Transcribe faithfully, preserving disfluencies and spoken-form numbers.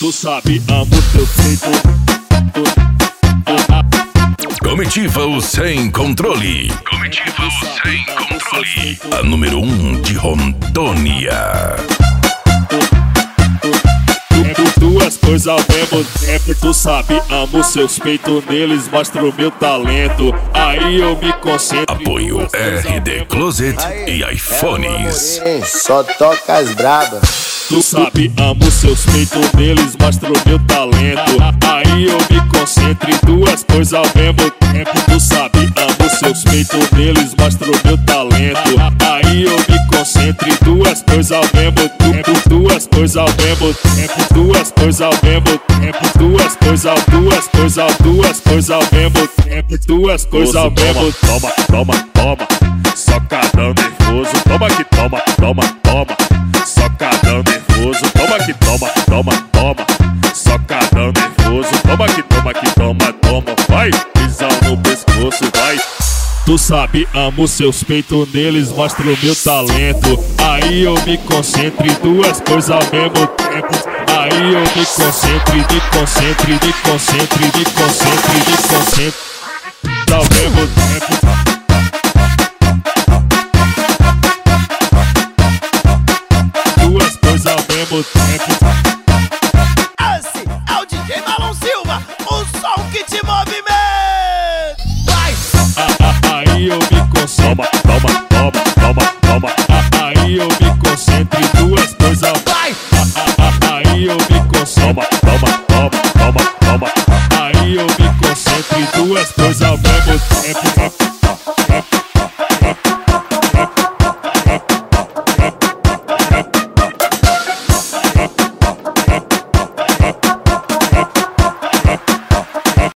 Tu sabe, amo teu peito. Comitiva o Sem Controle. Comitiva o Sem Controle. A número um de Rondônia. Duas coisas ao mesmo tempo. Tu sabe, amo seus peitos, neles mostro meu talento. Aí eu me concentro. Apoio R D Closet e iPhones. Só toca as brabas. Tu sabe, amo seus peitos, neles mostro meu talento. Aí eu me concentro em duas coisas ao mesmo tempo. Tu sabe, amo seus peitos, neles mostro meu talento. Aí eu me concentro em duas coisas ao mesmo tempo. Duas coisas ao mesmo tempo. Duas coisas ao mesmo tempo. Duas coisas ao duas coisas ao duas coisas ao mesmo tempo. Duas coisas ao mesmo tempo. Toma, toma, toma, socadão nervoso. Toma que toma, toma, toma, socadão nervoso. Toma que toma, toma, toma, socadão nervoso. Toma que toma, que toma, toma. Vai, pisão no pescoço, vai. Tu sabe, amo seus peitos, neles mostro meu talento. Aí eu me concentro em duas coisas ao mesmo tempo. Aí eu me concentro, me concentro, me concentro, me concentro, me concentro ao mesmo tempo.